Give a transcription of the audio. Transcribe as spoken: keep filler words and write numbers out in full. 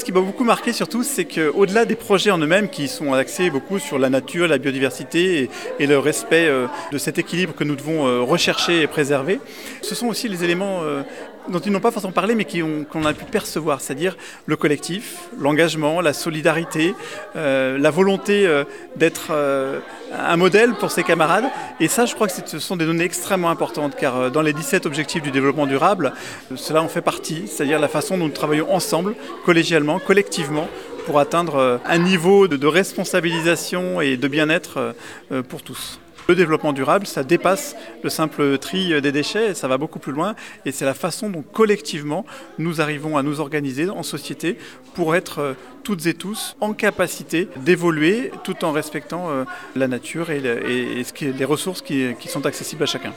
qui m'a beaucoup marqué surtout, c'est qu'au-delà des projets en eux-mêmes qui sont axés beaucoup sur la nature, la biodiversité et, et le respect euh, de cet équilibre que nous devons euh, rechercher et préserver, ce sont aussi les éléments euh, dont ils n'ont pas forcément parlé mais qui ont, qu'on a pu percevoir, c'est-à-dire le collectif, l'engagement, la solidarité, euh, la volonté euh, d'être euh, un modèle pour ses camarades. Et ça, je crois que ce sont des données extrêmement importantes, car euh, dans les dix-sept objectifs du développement durable, euh, cela en fait partie, c'est-à-dire la façon dont nous travaillons ensemble, collégialement, collectivement, pour atteindre euh, un niveau de, de responsabilisation et de bien-être euh, pour tous. Le développement durable, ça dépasse le simple tri des déchets, ça va beaucoup plus loin et c'est la façon dont collectivement nous arrivons à nous organiser en société pour être toutes et tous en capacité d'évoluer tout en respectant la nature et les ressources qui sont accessibles à chacun.